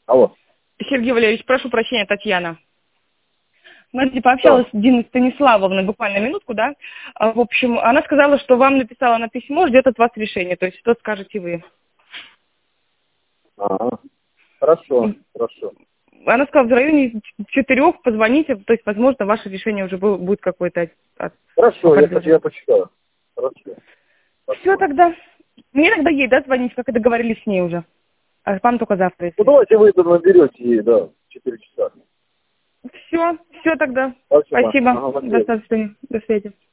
Алло. Сергей Валерьевич, прошу прощения, Татьяна. Смотрите, пообщалась с Диной Станиславовной буквально минутку, да? В общем, она сказала, что вам написала на письмо, ждет от вас решение. То есть, что скажете вы? Ага. Хорошо, хорошо. Она сказала, в районе 4 позвоните, то есть, возможно, ваше решение уже будет какое-то. Хорошо, я почитаю. Хорошо. Все тогда. Мне тогда ей, да, звонить, как и договорились с ней уже. А вам только завтра. Ну, давайте вы наберете ей, да, в 4 часа. Все тогда. Спасибо. Спасибо. Ага, До свидания. До свидания.